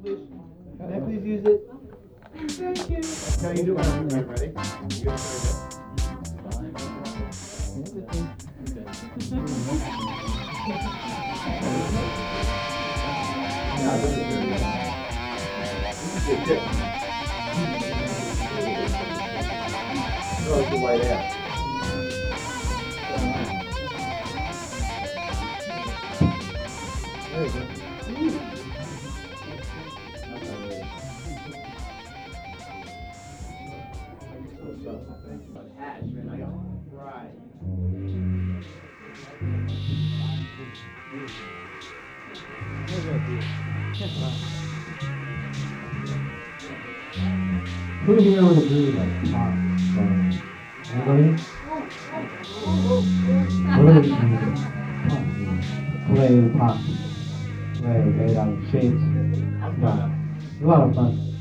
Can I please use it? Thank you. How you doing? Ready? You guys Oh, the white ass. There you go. Hash, man, I got fried. Put it here with a blue like pot. Anybody? What is it? Clay pot. Clay made out of shapes. Yeah. A lot of fun.